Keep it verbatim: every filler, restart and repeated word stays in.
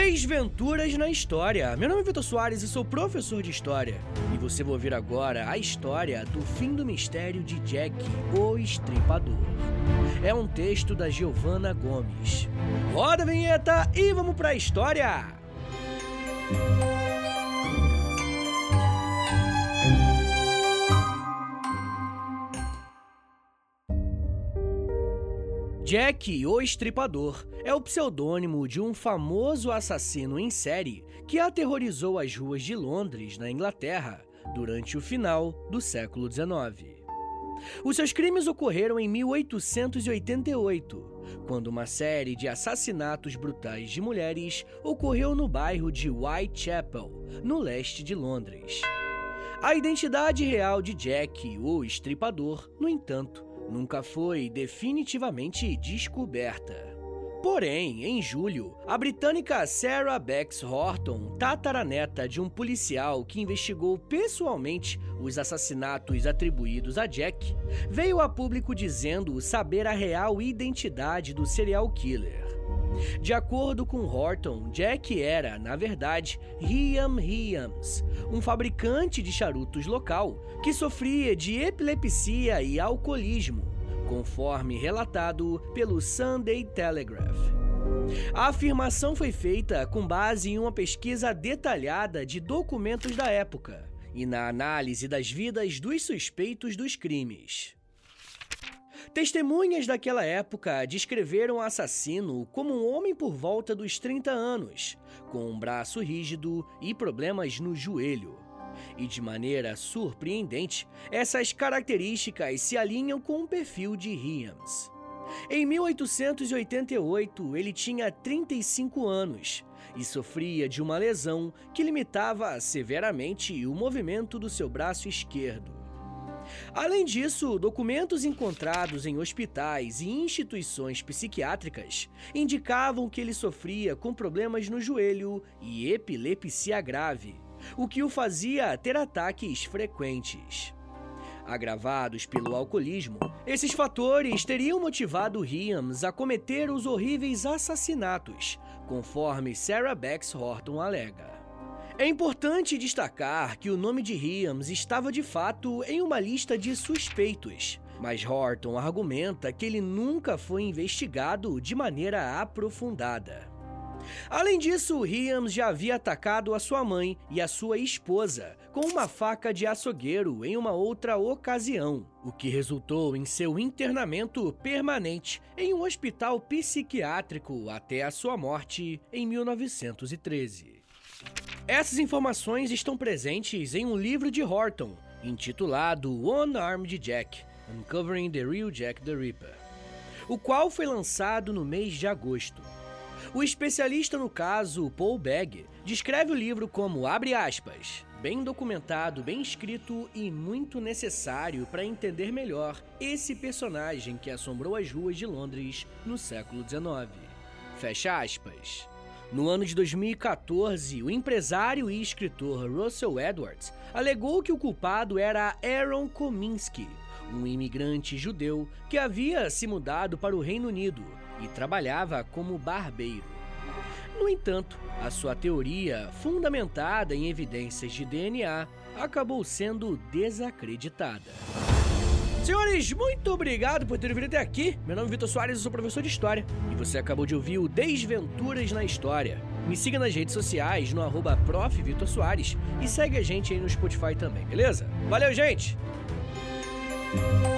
Desventuras na História. Meu nome é Vitor Soares e sou professor de História. E você vai ouvir agora a história do fim do mistério de Jack, o Estripador. É um texto da Giovanna Gomes. Roda a vinheta e vamos pra história! Jack, o Estripador, é o pseudônimo de um famoso assassino em série que aterrorizou as ruas de Londres, na Inglaterra, durante o final do século dezenove. Os seus crimes ocorreram em mil oitocentos e oitenta e oito, quando uma série de assassinatos brutais de mulheres ocorreu no bairro de Whitechapel, no leste de Londres. A identidade real de Jack, o Estripador, no entanto, nunca foi definitivamente descoberta. Porém, em julho, a britânica Sarah Bex Horton, tataraneta de um policial que investigou pessoalmente os assassinatos atribuídos a Jack, veio a público dizendo saber a real identidade do serial killer. De acordo com Horton, Jack era, na verdade, Hyam Hyams, um fabricante de charutos local que sofria de epilepsia e alcoolismo, conforme relatado pelo Sunday Telegraph. A afirmação foi feita com base em uma pesquisa detalhada de documentos da época e na análise das vidas dos suspeitos dos crimes. Testemunhas daquela época descreveram o assassino como um homem por volta dos trinta anos, com um braço rígido e problemas no joelho. E de maneira surpreendente, essas características se alinham com o perfil de Hyams. Em mil oitocentos e oitenta e oito, ele tinha trinta e cinco anos e sofria de uma lesão que limitava severamente o movimento do seu braço esquerdo. Além disso, documentos encontrados em hospitais e instituições psiquiátricas indicavam que ele sofria com problemas no joelho e epilepsia grave, o que o fazia ter ataques frequentes. Agravados pelo alcoolismo, esses fatores teriam motivado Hyams a cometer os horríveis assassinatos, conforme Sarah Bex Horton alega. É importante destacar que o nome de Hyams estava de fato em uma lista de suspeitos, mas Horton argumenta que ele nunca foi investigado de maneira aprofundada. Além disso, Hyams já havia atacado a sua mãe e a sua esposa com uma faca de açougueiro em uma outra ocasião, o que resultou em seu internamento permanente em um hospital psiquiátrico até a sua morte em mil novecentos e treze. Essas informações estão presentes em um livro de Horton, intitulado One-Armed Jack, Uncovering the Real Jack the Ripper, o qual foi lançado no mês de agosto. O especialista no caso, Paul Begg, descreve o livro como, abre aspas, bem documentado, bem escrito e muito necessário para entender melhor esse personagem que assombrou as ruas de Londres no século dezenove. Fecha aspas. No ano de dois mil e quatorze, o empresário e escritor Russell Edwards alegou que o culpado era Aaron Kominski, um imigrante judeu que havia se mudado para o Reino Unido e trabalhava como barbeiro. No entanto, a sua teoria, fundamentada em evidências de D N A, acabou sendo desacreditada. Senhores, muito obrigado por terem vindo até aqui. Meu nome é Vitor Soares, eu sou professor de História. E você acabou de ouvir o Desventuras na História. Me siga nas redes sociais, no arroba prof Vitor Soares. E segue a gente aí no Spotify também, beleza? Valeu, gente!